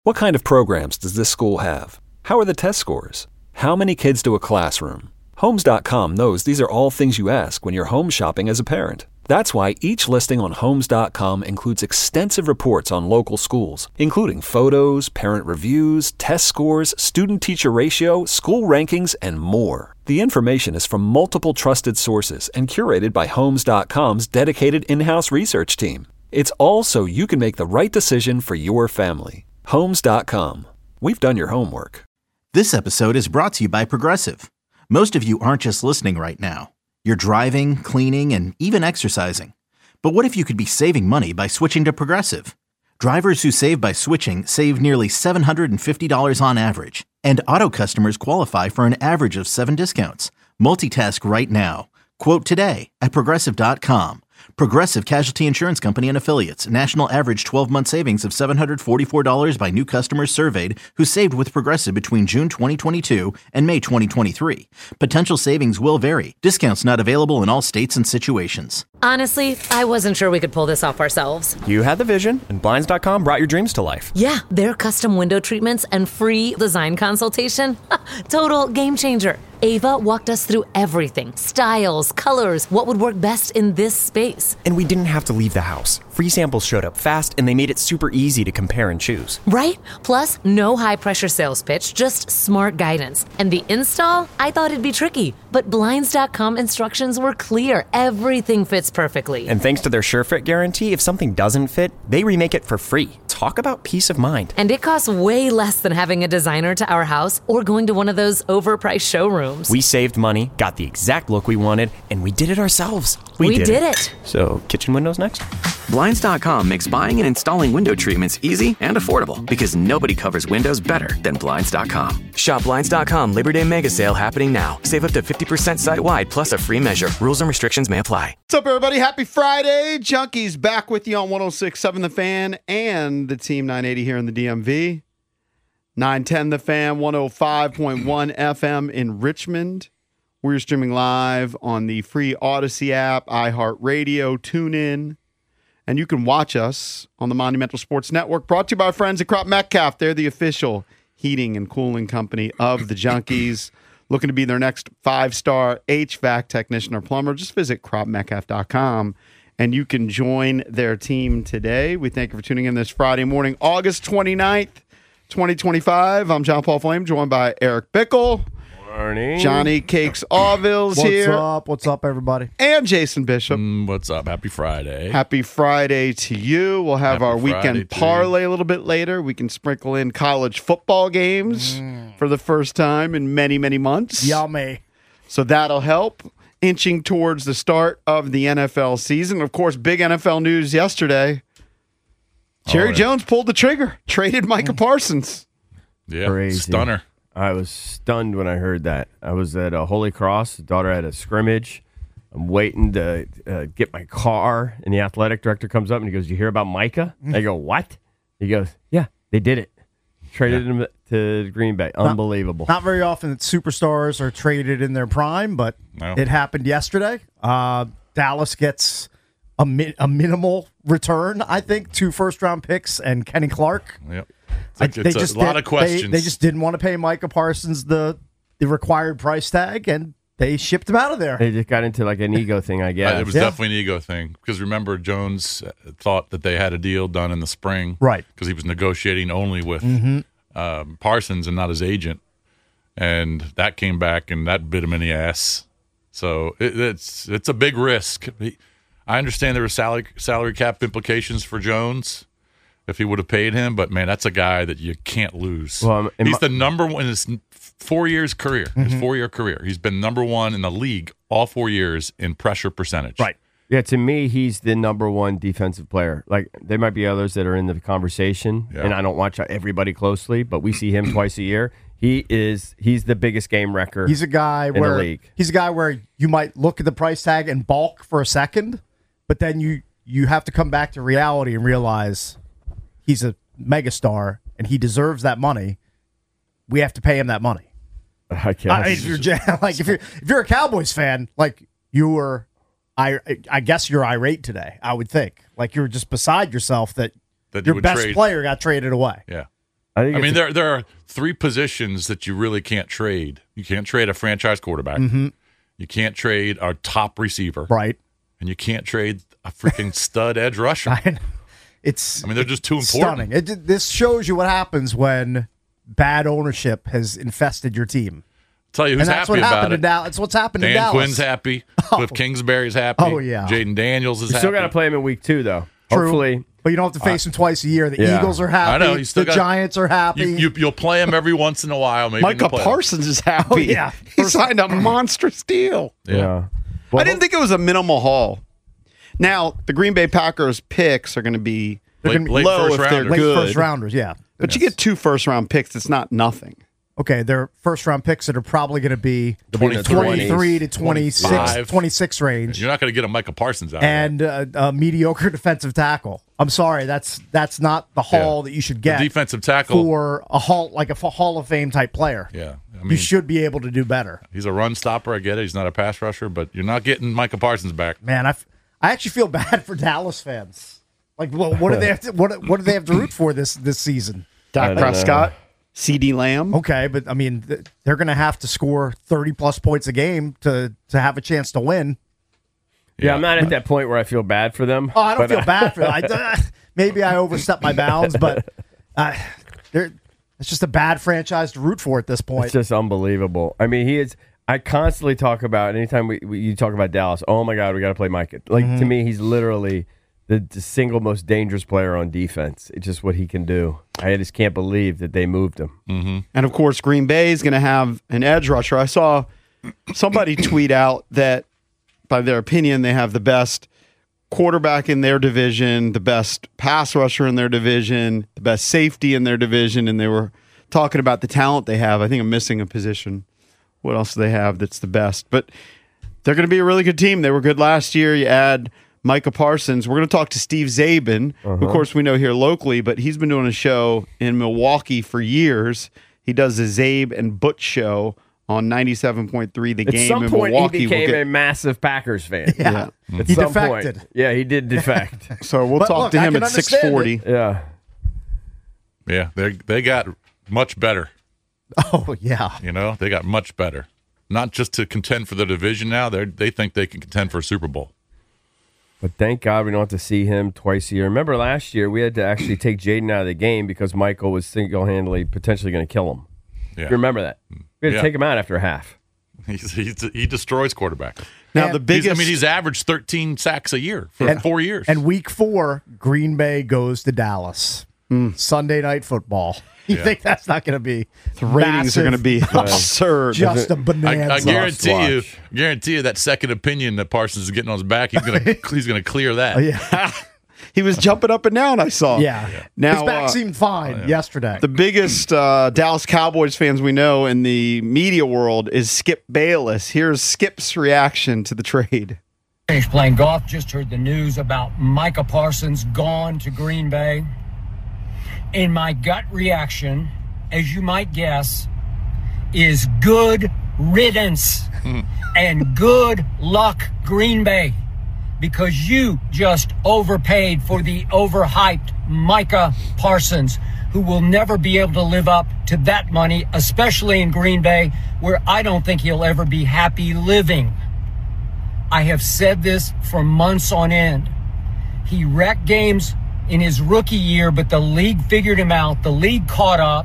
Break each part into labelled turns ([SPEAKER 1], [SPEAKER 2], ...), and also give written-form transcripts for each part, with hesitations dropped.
[SPEAKER 1] What kind of programs does this school have? How are the test scores? How many kids do a classroom? Homes.com knows these are all things you ask when you're home shopping as a parent. That's why each listing on Homes.com includes extensive reports on local schools, including photos, parent reviews, test scores, student-teacher ratio, school rankings, and more. The information is from multiple trusted sources and curated by Homes.com's dedicated in-house research team. It's all so you can make the right decision for your family. Homes.com. We've done your homework.
[SPEAKER 2] This episode is brought to you by Progressive. Most of you aren't just listening right now. You're driving, cleaning, and even exercising. But what if you could be saving money by switching to Progressive? Drivers who save by switching save nearly $750 on average. And auto customers qualify for an average of 7 discounts. Multitask right now. Quote today at Progressive.com. Progressive Casualty Insurance Company and Affiliates. National average 12-month savings of $744 by new customers surveyed who saved with Progressive between June 2022 and May 2023. Potential savings will vary. Discounts not available in all states and situations.
[SPEAKER 3] Honestly, I wasn't sure we could pull this off ourselves.
[SPEAKER 4] You had the vision, and Blinds.com brought your dreams to life.
[SPEAKER 3] Yeah, their custom window treatments and free design consultation. Total game changer. Ava walked us through everything. Styles, colors, what would work best in this space.
[SPEAKER 4] And we didn't have to leave the house. Free samples showed up fast, and they made it super easy to compare and choose.
[SPEAKER 3] Right? Plus, no high-pressure sales pitch, just smart guidance. And the install? I thought it'd be tricky. But Blinds.com instructions were clear. Everything fits perfectly.
[SPEAKER 4] And thanks to their SureFit guarantee, if something doesn't fit, they remake it for free. Talk about peace of mind.
[SPEAKER 3] And it costs way less than having a designer to our house or going to one of those overpriced showrooms.
[SPEAKER 4] We saved money, got the exact look we wanted, and we did it ourselves.
[SPEAKER 3] We did it.
[SPEAKER 4] So, kitchen windows next?
[SPEAKER 5] Blinds.com makes buying and installing window treatments easy and affordable because nobody covers windows better than Blinds.com. Shop Blinds.com Labor Day Mega Sale happening now. Save up to 50% site-wide plus a free measure. Rules and restrictions may apply.
[SPEAKER 6] What's up, everybody? Happy Friday. Junkies back with you on 106.7 The Fan and the Team 980 here in the DMV. 910 The Fan, 105.1 FM in Richmond. We're streaming live on the free Odyssey app, iHeartRadio, TuneIn. And you can watch us on the Monumental Sports Network, brought to you by our friends at Crop Metcalf. They're the official heating and cooling company of the Junkies. Looking to be their next 5-star HVAC technician or plumber, just visit cropmetcalf.com and you can join their team today. We thank you for tuning in this Friday morning, August 29th, 2025. I'm John Paul Flame, joined by Eric Bickle.
[SPEAKER 4] Morning.
[SPEAKER 6] Johnny Cakes Auville's here.
[SPEAKER 7] What's up, everybody?
[SPEAKER 6] And Jason Bishop.
[SPEAKER 8] What's up? Happy Friday.
[SPEAKER 6] Happy Friday to you. We'll have
[SPEAKER 8] Happy
[SPEAKER 6] our
[SPEAKER 8] Friday
[SPEAKER 6] weekend
[SPEAKER 8] to
[SPEAKER 6] parlay a little bit later. We can sprinkle in college football games for the first time in many, many months.
[SPEAKER 7] Yummy.
[SPEAKER 6] So that'll help. Inching towards the start of the NFL season. Of course, big NFL news yesterday. Jerry Jones pulled the trigger, traded Micah Parsons.
[SPEAKER 8] Yeah,
[SPEAKER 9] Crazy.
[SPEAKER 8] Stunner.
[SPEAKER 9] I was stunned when I heard that. I was at Holy Cross. The daughter had a scrimmage. I'm waiting to get my car, and the athletic director comes up and he goes, "You hear about Micah?" I go, "What?" He goes, "Yeah, they did it. Traded him to Green Bay. Unbelievable."
[SPEAKER 7] Not very often that superstars are traded in their prime, but it happened yesterday. Dallas gets a minimal return, I think, 2 first-round picks and Kenny Clark.
[SPEAKER 8] Yep. It's a lot of questions.
[SPEAKER 7] They just didn't want to pay Micah Parsons the required price tag, and they shipped him out of there.
[SPEAKER 9] They just got into like an ego thing, I guess.
[SPEAKER 8] It was definitely an ego thing because remember, Jones thought that they had a deal done in the spring,
[SPEAKER 7] right?
[SPEAKER 8] Because he was negotiating only with Parsons and not his agent, and that came back and that bit him in the ass. So it's a big risk. I understand there were salary cap implications for Jones if he would have paid him, but man, that's a guy that you can't lose. Well, he's the number one in his 4-year career. His 4-year career, he's been number one in the league all 4 years in pressure percentage.
[SPEAKER 9] Right. Yeah, to me, he's the number one defensive player. Like, there might be others that are in the conversation, and I don't watch everybody closely, but we see him twice a year. He's the biggest game wrecker.
[SPEAKER 7] He's a guy
[SPEAKER 9] in the league.
[SPEAKER 7] He's a guy where you might look at the price tag and balk for a second, but then you have to come back to reality and realize he's a megastar and he deserves that money. We have to pay him that money.
[SPEAKER 9] I guess.
[SPEAKER 7] If you're a Cowboys fan, like you were, I guess you're irate today. I would think like you're just beside yourself that your best player got traded away.
[SPEAKER 8] Yeah. I mean, there are 3 positions that you really can't trade. You can't trade a franchise quarterback.
[SPEAKER 7] Mm-hmm.
[SPEAKER 8] You can't trade our top receiver.
[SPEAKER 7] Right.
[SPEAKER 8] And you can't trade a freaking stud edge rusher. I mean, they're just too important.
[SPEAKER 7] Stunning. This shows you what happens when bad ownership has infested your team.
[SPEAKER 8] Tell you who's happy about it.
[SPEAKER 7] That's what's happened in
[SPEAKER 8] Dan
[SPEAKER 7] Dallas.
[SPEAKER 8] Quinn's happy. Cliff Kingsbury's happy.
[SPEAKER 7] Oh, yeah.
[SPEAKER 8] Jaden Daniels is
[SPEAKER 9] You
[SPEAKER 8] happy.
[SPEAKER 9] still got to play him in week 2, though.
[SPEAKER 7] True.
[SPEAKER 9] Hopefully.
[SPEAKER 7] But you don't have to face him twice a year. The
[SPEAKER 9] Yeah.
[SPEAKER 7] Eagles are happy.
[SPEAKER 8] I know. You still
[SPEAKER 7] the Giants are happy.
[SPEAKER 8] You'll play him every once in a while. Maybe
[SPEAKER 6] Micah Parsons is happy.
[SPEAKER 7] Oh, yeah.
[SPEAKER 6] He signed a monstrous deal.
[SPEAKER 8] Yeah.
[SPEAKER 6] I didn't think it was a minimal haul. Now, the Green Bay Packers picks are going to be
[SPEAKER 8] Late
[SPEAKER 6] low
[SPEAKER 8] first
[SPEAKER 6] if they're
[SPEAKER 8] rounders.
[SPEAKER 7] Late
[SPEAKER 6] good.
[SPEAKER 7] first rounders, yeah.
[SPEAKER 6] But you get 2 first-round picks. It's not nothing.
[SPEAKER 7] Okay, they're first-round picks that are probably going to be
[SPEAKER 8] 23
[SPEAKER 7] to 26,
[SPEAKER 8] 25.
[SPEAKER 7] 26 range.
[SPEAKER 8] You're not going to get a Micah Parsons out
[SPEAKER 7] And a mediocre defensive tackle. I'm sorry, that's not the haul that you should get.
[SPEAKER 8] The defensive tackle
[SPEAKER 7] for a Hall of Fame type player.
[SPEAKER 8] Yeah. I
[SPEAKER 7] You
[SPEAKER 8] mean,
[SPEAKER 7] should be able to do better.
[SPEAKER 8] he's a run stopper. I get it. He's not a pass rusher, but you're not getting Micah Parsons back.
[SPEAKER 7] Man, I actually feel bad for Dallas fans. Like, what do they have to what do they have to root for this season?
[SPEAKER 6] Dak Prescott, CD Lamb.
[SPEAKER 7] Okay, but I mean, they're going to have to score 30-plus points a game to have a chance to win.
[SPEAKER 9] Yeah, I'm not at that point where I feel bad for them.
[SPEAKER 7] Oh, I don't feel bad for them. Maybe I overstepped my bounds, but it's just a bad franchise to root for at this point.
[SPEAKER 9] It's just unbelievable. I mean, I constantly talk about, anytime you talk about Dallas, oh my God, we got to play Micah. Like, to me, he's literally the single most dangerous player on defense. It's just what he can do. I just can't believe that they moved him.
[SPEAKER 8] Mm-hmm.
[SPEAKER 6] And, of course, Green Bay is going to have an edge rusher. I saw somebody tweet out that, by their opinion, they have the best quarterback in their division, the best pass rusher in their division, the best safety in their division, and they were talking about the talent they have. I think I'm missing a position. What else do they have that's the best? But they're going to be a really good team. They were good last year. You add Micah Parsons. We're going to talk to Steve Zabin, who, of course, we know here locally, but he's been doing a show in Milwaukee for years. He does the Zabe and Butch show on 97.3 The Game
[SPEAKER 9] At some
[SPEAKER 6] in
[SPEAKER 9] point,
[SPEAKER 6] Milwaukee.
[SPEAKER 9] he became a massive Packers fan.
[SPEAKER 7] Yeah.
[SPEAKER 9] At
[SPEAKER 7] He
[SPEAKER 9] some
[SPEAKER 7] defected.
[SPEAKER 9] point. Yeah, he did defect.
[SPEAKER 6] So we'll
[SPEAKER 7] But
[SPEAKER 6] talk
[SPEAKER 7] look,
[SPEAKER 6] to
[SPEAKER 7] I
[SPEAKER 6] him
[SPEAKER 7] can
[SPEAKER 6] at
[SPEAKER 7] understand
[SPEAKER 6] 6:40.
[SPEAKER 9] Yeah.
[SPEAKER 8] Yeah, they got much better.
[SPEAKER 7] Oh, yeah.
[SPEAKER 8] You know, they got much better. Not just to contend for the division now. They think they can contend for a Super Bowl.
[SPEAKER 9] But thank God we don't have to see him twice a year. Remember last year, we had to actually take Jaden out of the game because Michael was single-handedly potentially going to kill him.
[SPEAKER 8] Yeah.
[SPEAKER 9] You remember that? We had to
[SPEAKER 8] Yeah.
[SPEAKER 9] take him out after a half.
[SPEAKER 8] He destroys quarterbacks.
[SPEAKER 6] Now,
[SPEAKER 7] And-
[SPEAKER 6] the biggest.
[SPEAKER 8] He's averaged 13 sacks a year for 4 years.
[SPEAKER 7] And week 4, Green Bay goes to Dallas. Sunday Night Football. You
[SPEAKER 8] Yeah.
[SPEAKER 7] think that's not going to be
[SPEAKER 6] the ratings are going to be absurd.
[SPEAKER 7] just a bonanza?
[SPEAKER 8] I guarantee
[SPEAKER 9] Watch.
[SPEAKER 8] you that second opinion that Parsons is getting on his back, he's gonna clear that.
[SPEAKER 7] Oh, yeah.
[SPEAKER 6] He was jumping up and down, I saw.
[SPEAKER 7] Yeah.
[SPEAKER 6] Now,
[SPEAKER 7] His back seemed fine yesterday.
[SPEAKER 6] the biggest Dallas Cowboys fans we know in the media world is Skip Bayless. Here's Skip's reaction to the trade.
[SPEAKER 10] Finished playing golf, just heard the news about Micah Parsons gone to Green Bay. And my gut reaction, as you might guess, is good riddance and good luck, Green Bay, because you just overpaid for the overhyped Micah Parsons, who will never be able to live up to that money, especially in Green Bay, where I don't think he'll ever be happy living. I have said this for months on end. He wrecked games in his rookie year, but the league figured him out. The league caught up.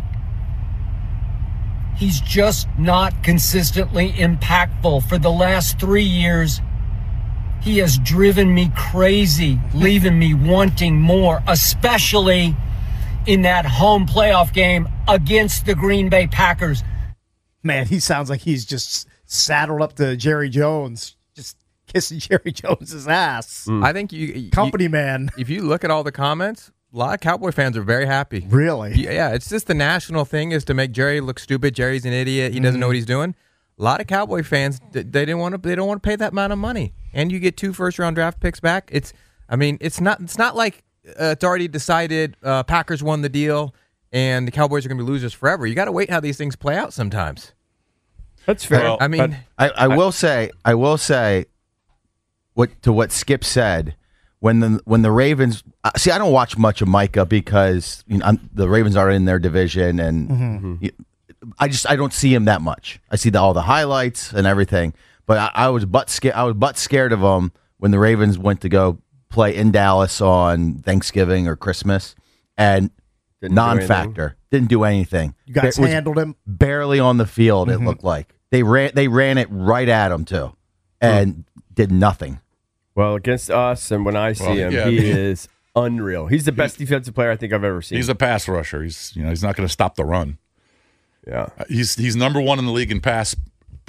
[SPEAKER 10] He's just not consistently impactful. For the last 3 years, he has driven me crazy, leaving me wanting more, especially in that home playoff game against the Green Bay Packers.
[SPEAKER 7] Man, he sounds like he's just saddled up to Jerry Jones, just kissing Jerry Jones's ass.
[SPEAKER 11] I think you
[SPEAKER 7] Company man.
[SPEAKER 11] If you look at all the comments, a lot of Cowboy fans are very happy.
[SPEAKER 7] Really?
[SPEAKER 11] Yeah, it's just the national thing is to make Jerry look stupid. Jerry's an idiot. He doesn't know what he's doing. A lot of Cowboy fans, they don't want to pay that amount of money, and you get 2 first-round draft picks back. It's not like it's already decided. Packers won the deal, and the Cowboys are going to be losers forever. You got to wait how these things play out sometimes.
[SPEAKER 9] That's fair.
[SPEAKER 8] Well,
[SPEAKER 11] I mean,
[SPEAKER 12] I will say what Skip said when the Ravens see, I don't watch much of Micah because the Ravens are in their division, and I don't see him that much. I see all the highlights and everything, but I was butt scared of him when the Ravens went to go play in Dallas on Thanksgiving or Christmas, and non-factor. Didn't do anything.
[SPEAKER 7] You guys handled him
[SPEAKER 12] barely on the field. It looked like they ran it right at him too, and did nothing.
[SPEAKER 9] Well, against us, and when I see him, he is unreal. He's the best defensive player I think I've ever seen.
[SPEAKER 8] He's a pass rusher. He's not going to stop the run.
[SPEAKER 9] Yeah,
[SPEAKER 8] he's number one in the league in pass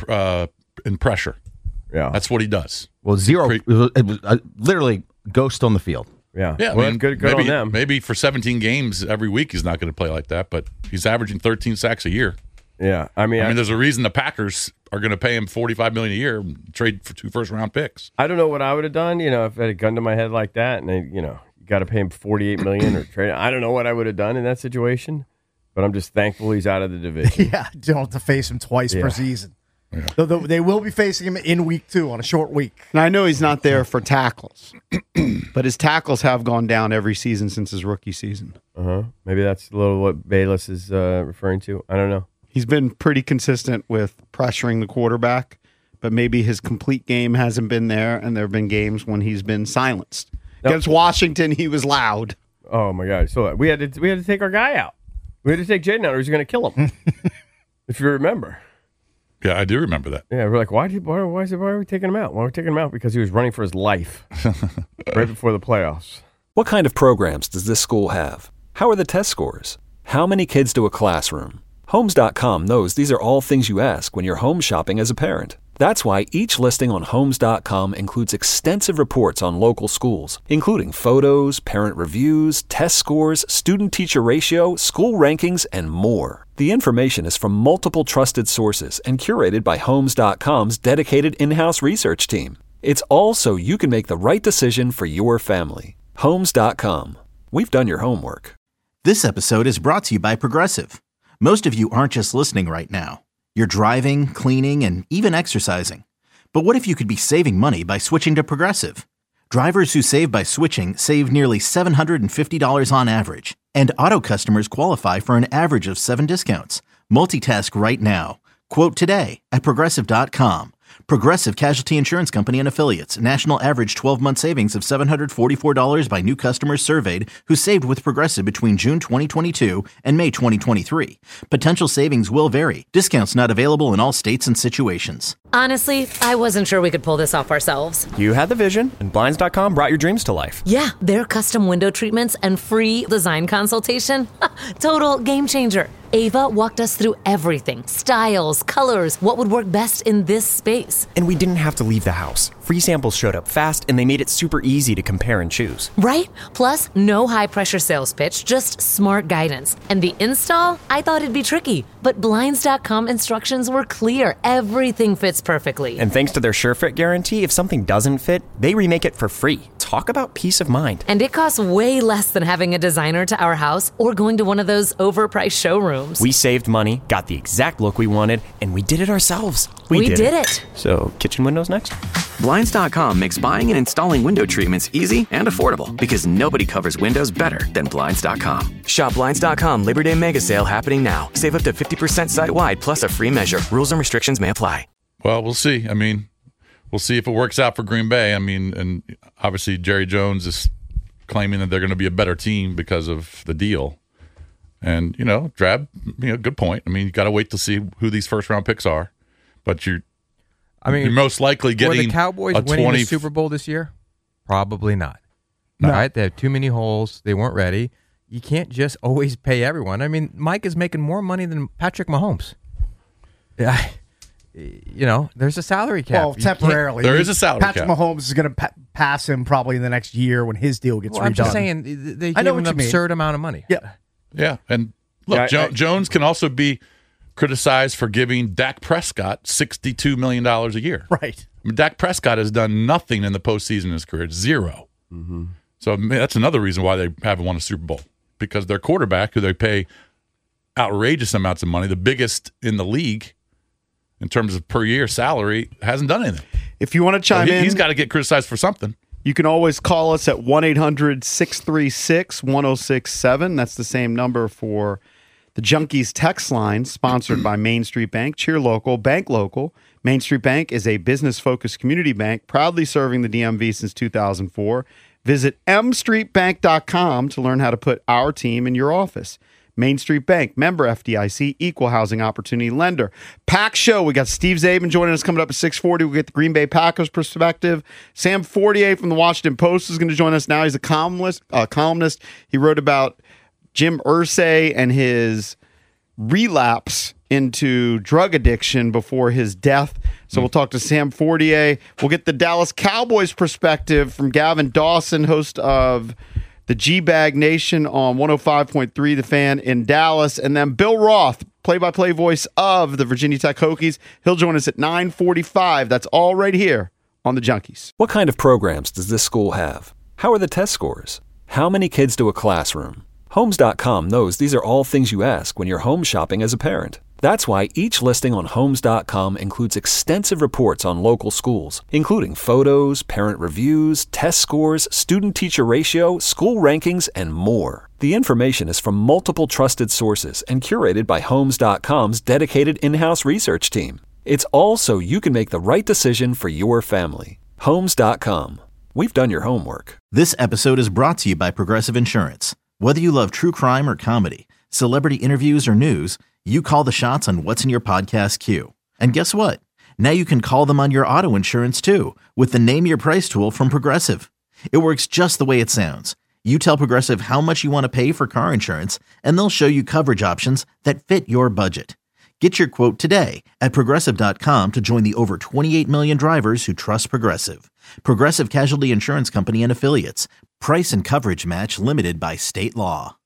[SPEAKER 8] in pressure.
[SPEAKER 9] Yeah,
[SPEAKER 8] that's what he does.
[SPEAKER 12] Well, zero. It was literally ghost on the field.
[SPEAKER 9] Yeah,
[SPEAKER 8] yeah.
[SPEAKER 9] Well, good
[SPEAKER 8] maybe,
[SPEAKER 9] on them.
[SPEAKER 8] Maybe for 17 games every week he's not going to play like that, but he's averaging 13 sacks a year.
[SPEAKER 9] Yeah, I mean,
[SPEAKER 8] there's a reason the Packers are going to pay him $45 million a year, trade for 2 first-round picks.
[SPEAKER 9] I don't know what I would have done, if I had a gun to my head like that, and you got to pay him $48 million or trade. I don't know what I would have done in that situation, but I'm just thankful he's out of the division.
[SPEAKER 7] Yeah, you don't have to face him twice per season. Yeah. They will be facing him in week 2 on a short week.
[SPEAKER 6] And I know he's not there for tackles, but his tackles have gone down every season since his rookie season.
[SPEAKER 9] Maybe that's a little what Bayless is referring to. I don't know.
[SPEAKER 6] He's been pretty consistent with pressuring the quarterback, but maybe his complete game hasn't been there, and there have been games when he's been silenced. Against Washington, he was loud.
[SPEAKER 9] Oh my God! So we had to take our guy out. We had to take Jaden out, or he's going to kill him. If you remember.
[SPEAKER 8] Yeah, I do remember that.
[SPEAKER 9] Yeah, we're like, why are we taking him out? Well, we're taking him out because he was running for his life right before the playoffs.
[SPEAKER 1] What kind of programs does this school have? How are the test scores? How many kids do a classroom? Homes.com knows these are all things you ask when you're home shopping as a parent. That's why each listing on Homes.com includes extensive reports on local schools, including photos, parent reviews, test scores, student-teacher ratio, school rankings, and more. The information is from multiple trusted sources and curated by Homes.com's dedicated in-house research team. It's all so you can make the right decision for your family. Homes.com. We've done your homework.
[SPEAKER 2] This episode is brought to you by Progressive. Most of you aren't just listening right now. You're driving, cleaning, and even exercising. But what if you could be saving money by switching to Progressive? Drivers who save by switching save nearly $750 on average. And auto customers qualify for an average of 7 discounts. Multitask right now. Quote today at Progressive.com. Progressive Casualty Insurance Company and Affiliates. National average 12-month savings of $744 by new customers surveyed who saved with Progressive between June 2022 and May 2023. Potential savings will vary. Discounts not available in all states and situations.
[SPEAKER 3] Honestly, I wasn't sure we could pull this off ourselves.
[SPEAKER 4] You had the vision, and Blinds.com brought your dreams to life.
[SPEAKER 3] Yeah, their custom window treatments and free design consultation. Total game changer. Ava walked us through everything. Styles, colors, what would work best in this space.
[SPEAKER 4] And we didn't have to leave the house. Free samples showed up fast, and they made it super easy to compare and choose.
[SPEAKER 3] Right? Plus, no high-pressure sales pitch, just smart guidance. And the install? I thought it'd be tricky, but Blinds.com instructions were clear. Everything fits perfectly.
[SPEAKER 4] And thanks to their SureFit guarantee, if something doesn't fit, they remake it for free. Talk about peace of mind.
[SPEAKER 3] And it costs way less than having a designer to our house or going to one of those overpriced showrooms.
[SPEAKER 4] We saved money, got the exact look we wanted, and we did it ourselves.
[SPEAKER 3] We did it.
[SPEAKER 4] So, kitchen windows next?
[SPEAKER 5] Blinds.com makes buying and installing window treatments easy and affordable because nobody covers windows better than Blinds.com. Shop Blinds.com Labor Day Mega Sale happening now. Save up to 50% site-wide plus a free measure. Rules and restrictions may apply.
[SPEAKER 8] Well, we'll see. I mean, we'll see if it works out for Green Bay. I mean, and obviously Jerry Jones is claiming that they're going to be a better team because of the deal. And, Drab, good point. I mean, you got to wait to see who these first-round picks are. But you're most likely getting
[SPEAKER 11] were the Cowboys winning the Super Bowl this year? Probably not. No. Right? They have too many holes. They weren't ready. You can't just always pay everyone. I mean, Mike is making more money than Patrick Mahomes. Yeah. There's a salary cap.
[SPEAKER 7] Well, temporarily.
[SPEAKER 8] There is a salary cap.
[SPEAKER 7] Patrick Mahomes is going to pass him probably in the next year when his deal gets redone.
[SPEAKER 11] I'm just saying, they give him an absurd amount of money.
[SPEAKER 7] Yeah.
[SPEAKER 8] Yeah, and look, Jones can also be criticized for giving Dak Prescott $62 million a year.
[SPEAKER 7] Right.
[SPEAKER 8] I mean, Dak Prescott has done nothing in the postseason in his career, 0. Mm-hmm. So that's another reason why they haven't won a Super Bowl, because their quarterback, who they pay outrageous amounts of money, the biggest in the league in terms of per year salary, hasn't done anything.
[SPEAKER 6] If you want to chime in,
[SPEAKER 8] he's got to get criticized for something.
[SPEAKER 6] You can always call us at 1-800-636-1067. That's the same number for the Junkies text line, sponsored by Main Street Bank. Cheer local, bank local. Main Street Bank is a business-focused community bank proudly serving the DMV since 2004. Visit mstreetbank.com to learn how to put our team in your office. Main Street Bank, member FDIC, equal housing opportunity lender. Pack Show, we got Steve Zabin joining us coming up at 6:40. We'll get the Green Bay Packers perspective. Sam Fortier from the Washington Post is going to join us now. He's a columnist. He wrote about Jim Irsay and his relapse into drug addiction before his death. So we'll talk to Sam Fortier. We'll get the Dallas Cowboys perspective from Gavin Dawson, host of the G-Bag Nation on 105.3 The Fan in Dallas. And then Bill Roth, play-by-play voice of the Virginia Tech Hokies. He'll join us at 9:45. That's all right here on the Junkies.
[SPEAKER 1] What kind of programs does this school have? How are the test scores? How many kids do a classroom? Homes.com knows these are all things you ask when you're home shopping as a parent. That's why each listing on Homes.com includes extensive reports on local schools, including photos, parent reviews, test scores, student-teacher ratio, school rankings, and more. The information is from multiple trusted sources and curated by Homes.com's dedicated in-house research team. It's all so you can make the right decision for your family. Homes.com. We've done your homework.
[SPEAKER 2] This episode is brought to you by Progressive Insurance. Whether you love true crime or comedy, celebrity interviews or news, you call the shots on what's in your podcast queue. And guess what? Now you can call them on your auto insurance too with the Name Your Price tool from Progressive. It works just the way it sounds. You tell Progressive how much you want to pay for car insurance, and they'll show you coverage options that fit your budget. Get your quote today at Progressive.com to join the over 28 million drivers who trust Progressive. Progressive Casualty Insurance Company and Affiliates. Price and coverage match limited by state law.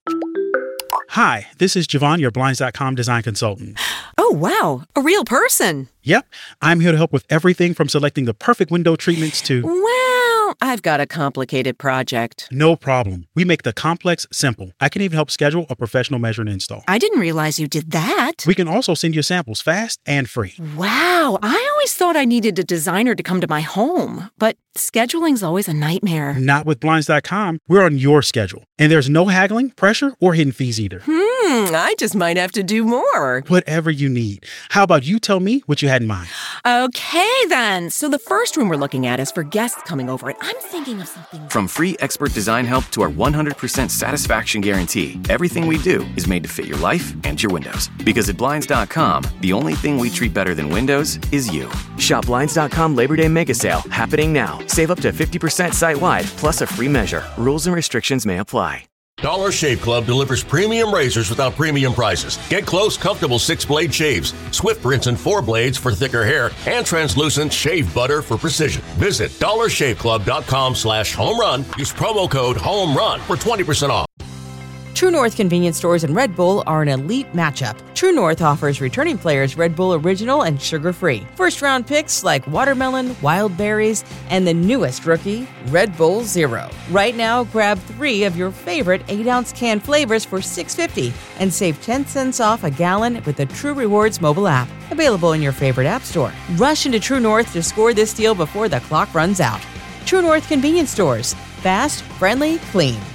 [SPEAKER 13] Hi, this is Javon, your Blinds.com design consultant.
[SPEAKER 14] Oh, wow. A real person.
[SPEAKER 13] Yep. I'm here to help with everything from selecting the perfect window treatments to...
[SPEAKER 14] Well, I've got a complicated project.
[SPEAKER 13] No problem. We make the complex simple. I can even help schedule a professional measure and install.
[SPEAKER 14] I didn't realize you did that.
[SPEAKER 13] We can also send you samples fast and free.
[SPEAKER 14] Wow. I always thought I needed a designer to come to my home, but scheduling's always a nightmare.
[SPEAKER 13] Not with Blinds.com. We're on your schedule. And there's no haggling, pressure, or hidden fees either.
[SPEAKER 14] I just might have to do more.
[SPEAKER 13] Whatever you need. How about you tell me what you had in mind?
[SPEAKER 14] Okay, then. So the first room we're looking at is for guests coming over, and I'm thinking of something...
[SPEAKER 5] From free expert design help to our 100% satisfaction guarantee, everything we do is made to fit your life and your windows. Because at Blinds.com, the only thing we treat better than windows is you. Shop Blinds.com Labor Day Mega Sale, happening now. Save up to 50% site-wide, plus a free measure. Rules and restrictions may apply.
[SPEAKER 15] Dollar Shave Club delivers premium razors without premium prices. Get close, comfortable 6-blade shaves, swift rinse and 4 blades for thicker hair, and translucent shave butter for precision. Visit dollarshaveclub.com/homerun. Use promo code HOMERUN for 20% off.
[SPEAKER 16] True North Convenience Stores and Red Bull are an elite matchup. True North offers returning players Red Bull Original and sugar-free. First-round picks like watermelon, wild berries, and the newest rookie, Red Bull Zero. Right now, grab 3 of your favorite 8-ounce can flavors for $6.50 and save 10 cents off a gallon with the True Rewards mobile app. Available in your favorite app store. Rush into True North to score this deal before the clock runs out. True North Convenience Stores. Fast, friendly, clean.